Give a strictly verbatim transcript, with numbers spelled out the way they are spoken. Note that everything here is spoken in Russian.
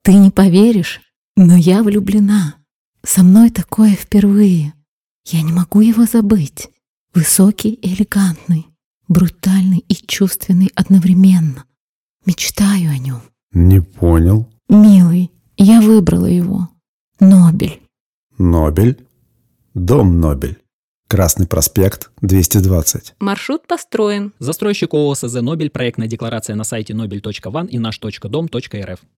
Ты не поверишь, но я влюблена. Со мной такое впервые. Я не могу его забыть. Высокий и элегантный, брутальный и чувственный одновременно. Мечтаю о нем. Не понял. Милый, я выбрала его. Нобель. Нобель? Дом Нобель. Красный проспект, двести двадцать. Маршрут построен. Застройщик ООО СЗ «Нобель», проектная декларация на сайте нобель точка ван и наш точка дом точка эр эф.